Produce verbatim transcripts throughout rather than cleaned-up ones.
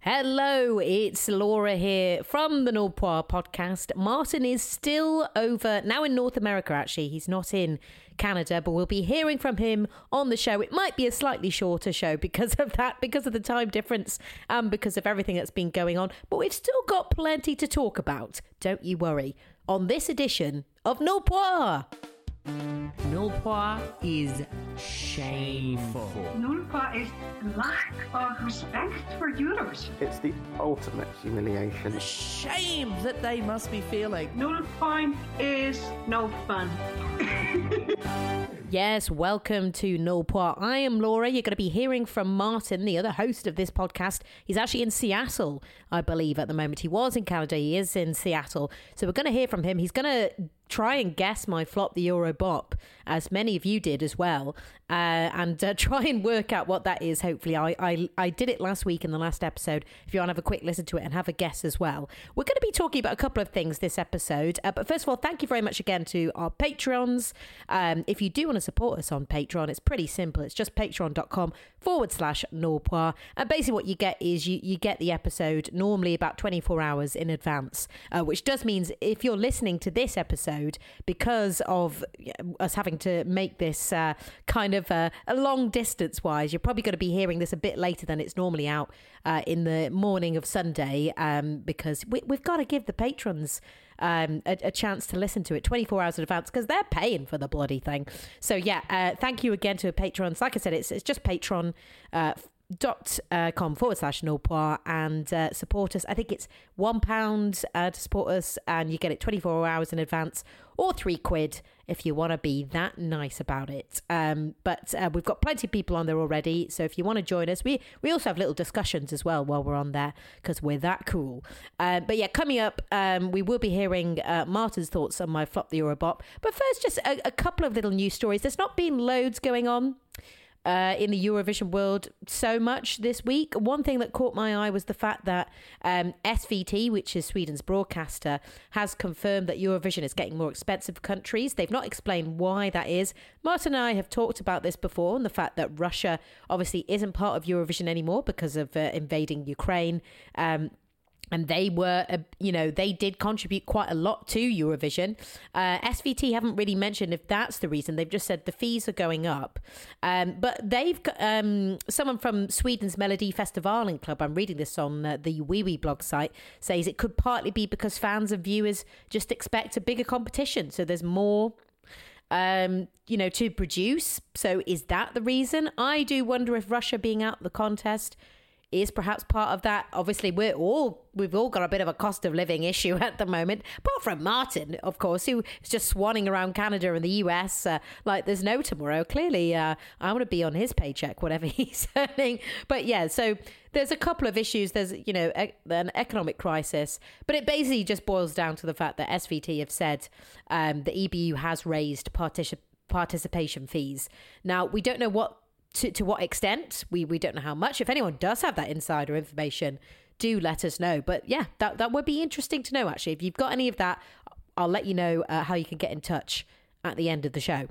Hello, it's Laura here from the Nordpoir podcast. Martin is still over, now in North America actually, he's not in Canada, but we'll be hearing from him on the show. It might be a slightly shorter show because of that, because of the time difference, and um, because of everything that's been going on, but we've still got plenty to talk about, don't you worry, on this edition of Nordpoir. Nordpoir is shameful. Nordpoir is lack of respect for Eurovision. It's the ultimate humiliation. The shame that they must be feeling. Nordpoir is no fun. Yes, welcome to Nordpoir. I am Laura. You're going to be hearing from Martin, the other host of this podcast. He's actually in Seattle, I believe, at the moment. He was in Canada. He is in Seattle. So we're going to hear from him. He's going to try and guess my flop the Euro bop, as many of you did as well, uh, and uh, try and work out what that is. Hopefully, I, I I did it last week in the last episode. If you want to have a quick listen to it and have a guess as well. We're going to be talking about a couple of things this episode. Uh, but first of all, thank you very much again to our Patreons. Um, if you do want to support us on Patreon, it's pretty simple. It's just patreon.com forward slash Nordpoir. And basically what you get is you, you get the episode normally about twenty-four hours in advance, uh, which does mean if you're listening to this episode, because of us having to make this uh, kind of uh, a long distance wise, you're probably going to be hearing this a bit later than it's normally out uh, in the morning of Sunday, um, because we, we've got to give the patrons um, a, a chance to listen to it twenty-four hours in advance because they're paying for the bloody thing. So yeah, uh, thank you again to the patrons. Like I said, it's, it's just Patreon uh, dot com forward slash Nordpoir and uh, support us. I think it's one pound uh, to support us, and you get it twenty-four hours in advance, or three quid if you want to be that nice about it. Um, but uh, we've got plenty of people on there already, so if you want to join us, we we also have little discussions as well while we're on there because we're that cool. Uh, but yeah, coming up, um, we will be hearing uh, Martin's thoughts on my flop the Euro bop. But first, just a, a couple of little news stories. There's not been loads going on Uh, in the Eurovision world so much this week. One thing that caught my eye was the fact that um, S V T, which is Sweden's broadcaster, has confirmed that Eurovision is getting more expensive for countries. They've not explained why that is. Martin and I have talked about this before, and the fact that Russia obviously isn't part of Eurovision anymore because of uh, invading Ukraine. Um, And they were, uh, you know, they did contribute quite a lot to Eurovision. Uh, S V T haven't really mentioned if that's the reason. They've just said the fees are going up. Um, but they've got um, someone from Sweden's Melodifestivalen Club, I'm reading this on uh, the Wee Wee blog site, says it could partly be because fans and viewers just expect a bigger competition. So there's more, um, you know, to produce. So is that the reason? I do wonder if Russia being out of the contest is perhaps part of that. Obviously, we're all, we've all got a bit of a cost of living issue at the moment, apart from Martin, of course, who is just swanning around Canada and the U S uh, like there's no tomorrow. Clearly, uh, I want to be on his paycheck, whatever he's earning. But yeah, so there's a couple of issues. There's, you know, e- an economic crisis, but it basically just boils down to the fact that S V T have said um, the E B U has raised partic- participation fees. Now, we don't know what To, to what extent, we, we don't know how much. If anyone does have that insider information, do let us know. But yeah, that, that would be interesting to know, actually. If you've got any of that, I'll let you know uh, how you can get in touch at the end of the show.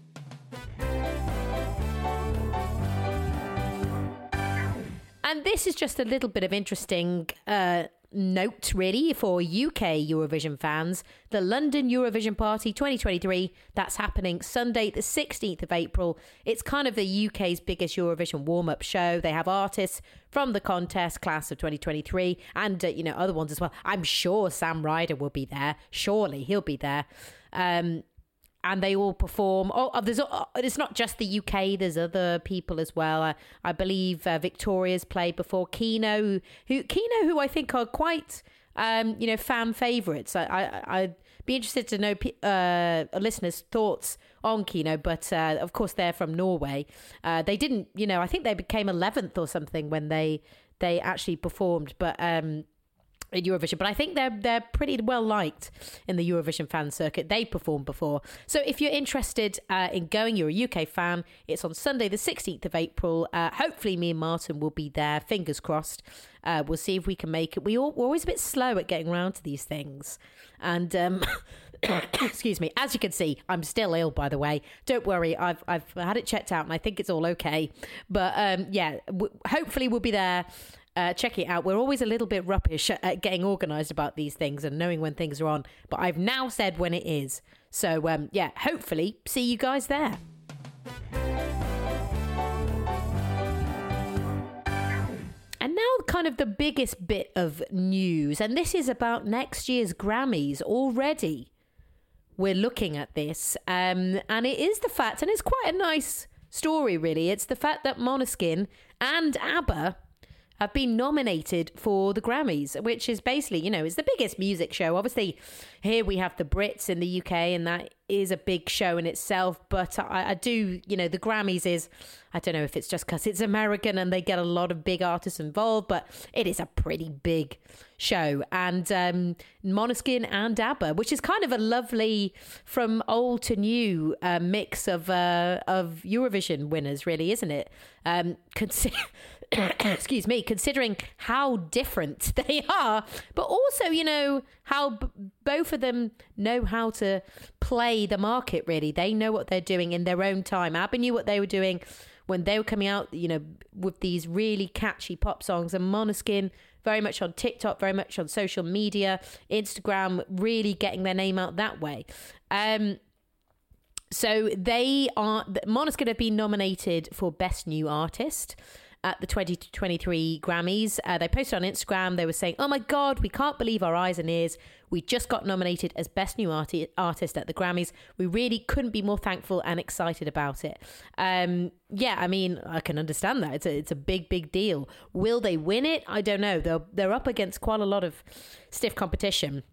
And this is just a little bit of interesting uh, note, really, for U K Eurovision fans. The London Eurovision Party twenty twenty-three, that's happening Sunday, the sixteenth of April. It's kind of the U K's biggest Eurovision warm-up show. They have artists from the contest class of twenty twenty-three and, uh, you know, other ones as well. I'm sure Sam Ryder will be there. Surely he'll be there. Um, and they all perform. Oh, there's oh, it's not just the U K. There's other people as well. I, I believe uh, Victoria's played before. Kino, who Kino, who I think are quite, um, you know, fan favourites. I, I, I'd be interested to know uh, a listeners' thoughts on Kino, but uh, of course they're from Norway. Uh, they didn't, you know, I think they became eleventh or something when they they actually performed, but. Um, in Eurovision, but I think they're they're pretty well liked in the Eurovision fan circuit. They performed before. So if you're interested uh, in going, you're a U K fan, it's on Sunday the sixteenth of April. Uh, hopefully me and Martin will be there, fingers crossed. Uh, we'll see if we can make it. We all, we're always a bit slow at getting around to these things. And um, excuse me, as you can see, I'm still ill, by the way. Don't worry, I've I've had it checked out and I think it's all okay. But um, yeah, w- hopefully we'll be there. Uh, check it out. We're always a little bit rubbish at getting organised about these things and knowing when things are on. But I've now said when it is. So, um, yeah, hopefully see you guys there. And now kind of the biggest bit of news. And this is about next year's Grammys already. We're looking at this. Um, and it is the fact, and it's quite a nice story, really. It's the fact that Måneskin and ABBA have been nominated for the Grammys, which is basically, you know, is the biggest music show. Obviously, here we have the Brits in the U K, and that is a big show in itself. But I, I do, you know, the Grammys is, I don't know if it's just because it's American and they get a lot of big artists involved, but it is a pretty big show. And um, Måneskin and ABBA, which is kind of a lovely, from old to new uh, mix of uh, of Eurovision winners, really, isn't it? Um, consider. Excuse me, considering how different they are, but also, you know, how b- both of them know how to play the market, really. They know what they're doing in their own time. ABBA knew what they were doing when they were coming out, you know, with these really catchy pop songs, and Måneskin very much on TikTok, very much on social media, Instagram, really getting their name out that way. Um, so they are, Måneskin have been nominated for Best New Artist at the twenty twenty-three Grammys. Uh, they posted on Instagram, they were saying, oh my God, we can't believe our eyes and ears. We just got nominated as Best New Arti- Artist at the Grammys. We really couldn't be more thankful and excited about it. Um, yeah, I mean, I can understand that. It's a, it's a big, big deal. Will they win it? I don't know. They're, they're up against quite a lot of stiff competition.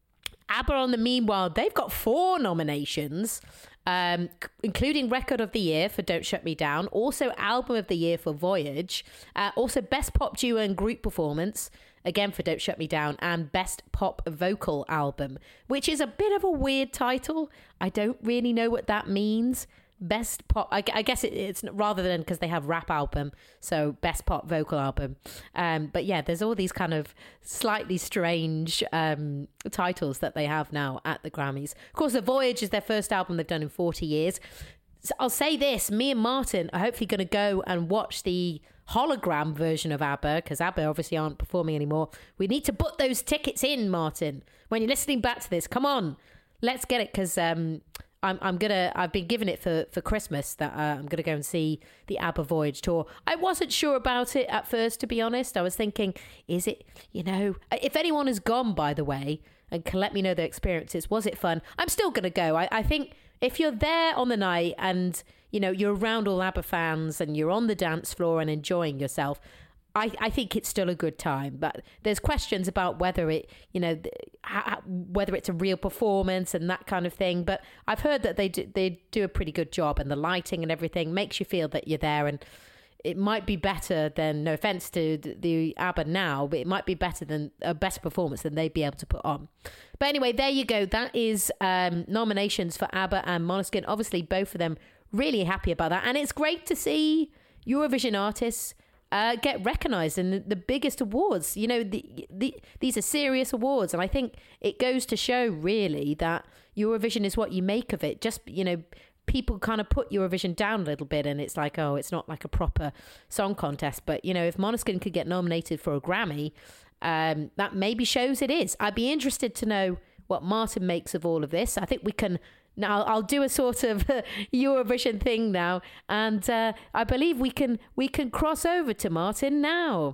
ABBA, on the meanwhile, they've got four nominations, um, including Record of the Year for Don't Shut Me Down, also Album of the Year for Voyage, uh, also Best Pop Duo and Group Performance, again for Don't Shut Me Down, and Best Pop Vocal Album, which is a bit of a weird title. I don't really know what that means. Best pop, I, I guess it, it's rather than, because they have rap album, so best pop vocal album. Um, but yeah, there's all these kind of slightly strange um, titles that they have now at the Grammys. Of course, The Voyage is their first album they've done in forty years. So I'll say this, me and Martin are hopefully going to go and watch the hologram version of ABBA, because ABBA obviously aren't performing anymore. We need to put those tickets in, Martin. When you're listening back to this, come on, let's get it, because um, I'm, I'm gonna. I've been given it for, for Christmas that uh, I'm gonna go and see the ABBA Voyage tour. I wasn't sure about it at first, to be honest. I was thinking, is it? You know, if anyone has gone, by the way, and can let me know their experiences, was it fun? I'm still gonna go. I, I think if you're there on the night and you know you're around all ABBA fans and you're on the dance floor and enjoying yourself, I, I think it's still a good time, but there's questions about whether it, you know, how, whether it's a real performance and that kind of thing. But I've heard that they do, they do a pretty good job, and the lighting and everything makes you feel that you're there. And it might be better than, no offense to the ABBA now, but it might be better than a better performance than they'd be able to put on. But anyway, there you go. That is um, nominations for ABBA and Måneskin. Obviously, both of them really happy about that, and it's great to see Eurovision artists Uh, get recognised in the, the biggest awards. You know, the, the, these are serious awards, and I think it goes to show really that Eurovision is what you make of it. Just, you know, people kind of put Eurovision down a little bit, and it's like, oh, it's not like a proper song contest. But, you know, if Måneskin could get nominated for a Grammy, um, that maybe shows it is. I'd be interested to know what Martin makes of all of this. I think we can... Now I'll do a sort of Eurovision thing now, and uh, I believe we can we can cross over to Martin now.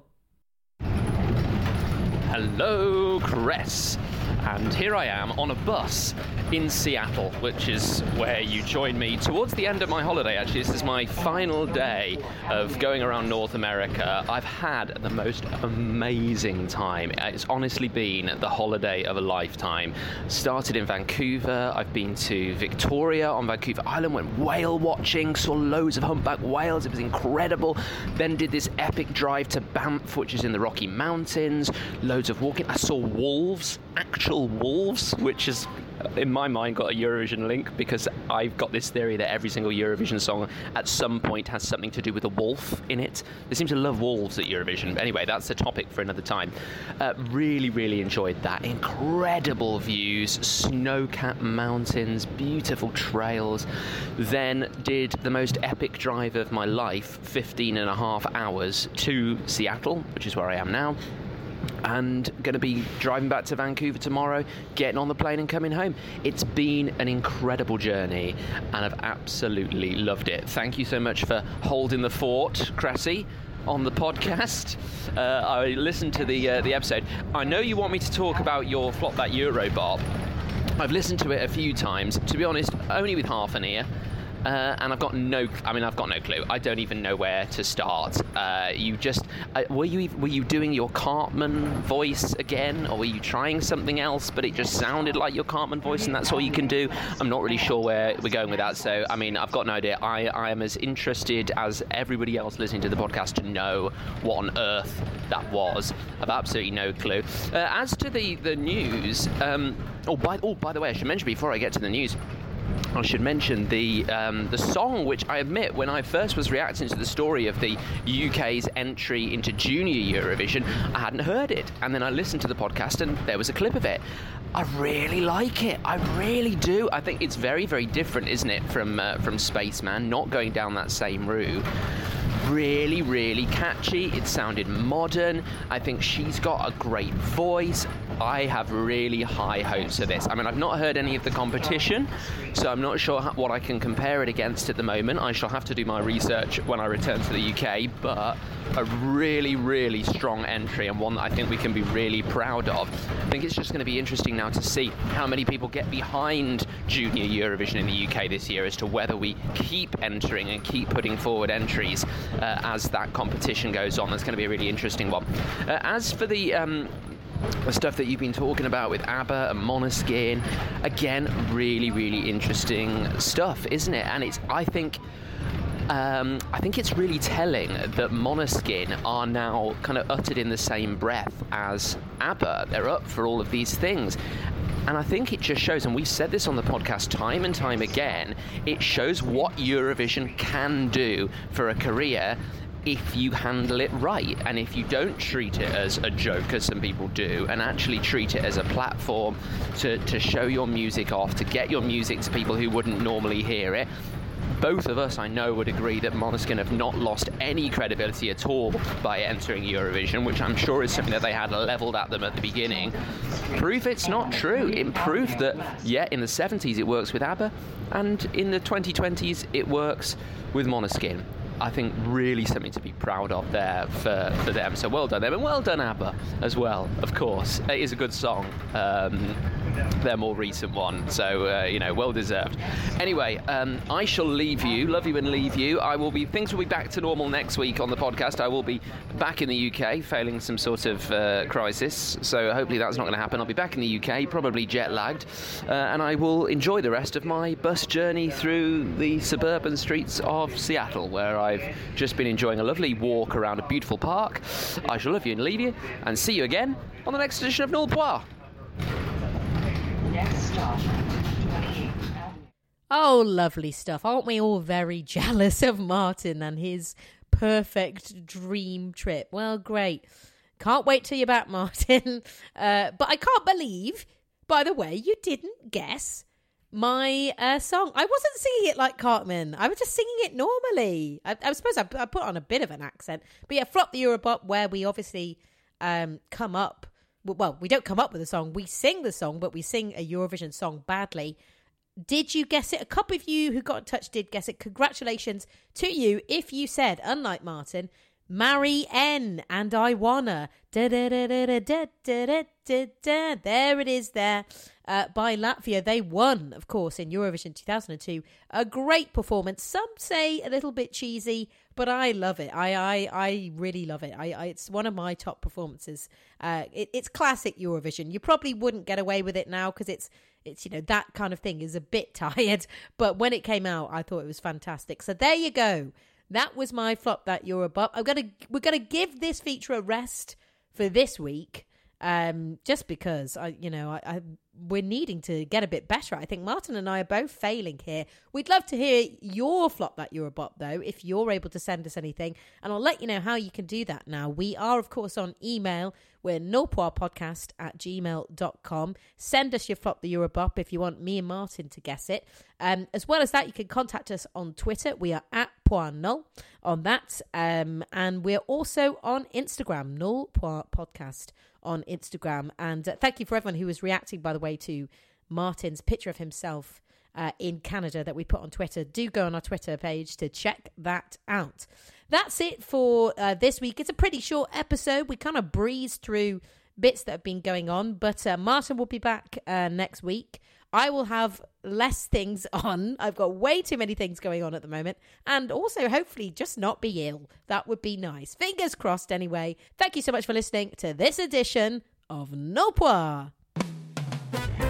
Hello, Chris. And here I am on a bus in Seattle, which is where you join me towards the end of my holiday. Actually, this is my final day of going around North America. I've had the most amazing time. It's honestly been the holiday of a lifetime. Started in Vancouver. I've been to Victoria on Vancouver Island, went whale watching, saw loads of humpback whales. It was incredible. Then did this epic drive to Banff, which is in the Rocky Mountains. Loads of walking. I saw wolves, actual wolves, which is in my mind, got a Eurovision link because I've got this theory that every single Eurovision song at some point has something to do with a wolf in it. They seem to love wolves at Eurovision. Anyway, that's a topic for another time. Uh, really, really enjoyed that. Incredible views, snow-capped mountains, beautiful trails. Then did the most epic drive of my life, fifteen and a half hours to Seattle, which is where I am now. And going to be driving back to Vancouver tomorrow, getting on the plane and coming home. It's been an incredible journey, and I've absolutely loved it. Thank you so much for holding the fort, Cressy, on the podcast. Uh, I listened to the uh, the episode. I know you want me to talk about your Flop That Euro Bob. I've listened to it a few times, to be honest, only with half an ear. Uh, and I've got no, I mean, I've got no clue. I don't even know where to start. Uh, you just, uh, were you were you doing your Cartman voice again, or were you trying something else, but it just sounded like your Cartman voice, and that's all you can do? I'm not really sure where we're going with that. So, I mean, I've got no idea. I, I am as interested as everybody else listening to the podcast to know what on earth that was. I've absolutely no clue. Uh, as to the the news, um, oh by oh by the way, I should mention before I get to the news. I should mention the um, the song, which I admit, when I first was reacting to the story of the U K's entry into Junior Eurovision, I hadn't heard it. And then I listened to the podcast and there was a clip of it. I really like it. I really do. I think it's very, very different, isn't it, from, uh, from Spaceman, not going down that same route. Really, really catchy. It sounded modern. I think she's got a great voice. I have really high hopes for this. I mean, I've not heard any of the competition, so I'm not sure what I can compare it against at the moment. I shall have to do my research when I return to the U K, but a really, really strong entry, and one that I think we can be really proud of. I think it's just going to be interesting now to see how many people get behind Junior Eurovision in the U K this year, as to whether we keep entering and keep putting forward entries uh, as that competition goes on. That's going to be a really interesting one. Uh, as for the... Um, The stuff that you've been talking about with ABBA and Måneskin, again, really, really interesting stuff, isn't it? And it's, I think, um, I think it's really telling that Måneskin are now kind of uttered in the same breath as ABBA. They're up for all of these things. And I think it just shows, and we've said this on the podcast time and time again, it shows what Eurovision can do for a career if you handle it right, and if you don't treat it as a joke, as some people do, and actually treat it as a platform to, to show your music off, to get your music to people who wouldn't normally hear it. Both of us, I know, would agree that Måneskin have not lost any credibility at all by entering Eurovision, which I'm sure is something that they had levelled at them at the beginning. Proof it's not true. It proved that, yeah, in the seventies it works with ABBA, and in the twenty twenties it works with Måneskin. I think really something to be proud of there for, for them. So well done them, and well done ABBA as well, of course. It is a good song, um, their more recent one, so, uh, you know, well deserved. Anyway, um, I shall leave you, love you and leave you. I will be, things will be back to normal next week on the podcast. I will be back in the U K, failing some sort of uh, crisis, so hopefully that's not going to happen. I'll be back in the U K, probably jet-lagged, uh, and I will enjoy the rest of my bus journey through the suburban streets of Seattle, where I I've just been enjoying a lovely walk around a beautiful park. I shall love you and leave you, and see you again on the next edition of Null Poir. Oh, lovely stuff. Aren't we all very jealous of Martin and his perfect dream trip? Well, great. Can't wait till you're back, Martin. Uh, but I can't believe, by the way, you didn't guess my uh, song. I wasn't singing it like Cartman. I was just singing it normally. I, I suppose I, I put on a bit of an accent. But yeah, Flop the Eurobop, where we obviously um, come up. Well, we don't come up with a song. We sing the song, but we sing a Eurovision song badly. Did you guess it? A couple of you who got in touch did guess it. Congratulations to you if you said, unlike Martin, Marry N and I Wanna. Da, da, da, da, da, da, da, da, da. There it is there. Uh, by Latvia. They won, of course, in Eurovision two thousand two. A great performance. Some say a little bit cheesy, but I love it. I I, I really love it. I, I It's one of my top performances. Uh, it, it's classic Eurovision. You probably wouldn't get away with it now because it's, it's, you know, that kind of thing is a bit tired. But when it came out, I thought it was fantastic. So there you go. That was my Flop That Eurobop. I'm gonna we're gonna give this feature a rest for this week. Um, just because I, you know, I, I we're needing to get a bit better. I think Martin and I are both failing here. We'd love to hear your flop that you're a bot, though, if you're able to send us anything, and I'll let you know how you can do that now. We are, of course, on email. We're nopoirpodcast at gmail dot com. Send us your flop that you're a bop if you want me and Martin to guess it. Um, as well as that, you can contact us on Twitter. We are at Poir Null on that. Um, and we're also on Instagram, Null Poir Podcast on Instagram. And uh, thank you for everyone who was reacting, by the way, to Martin's picture of himself uh, in Canada that we put on Twitter. Do go on our Twitter page to check that out. That's it for uh, this week. It's a pretty short episode. We kind of breezed through bits that have been going on, but uh, Martin will be back uh, next week. I will have less things on. I've got way too many things going on at the moment. And also, hopefully, just not be ill. That would be nice. Fingers crossed, anyway. Thank you so much for listening to this edition of No Poir.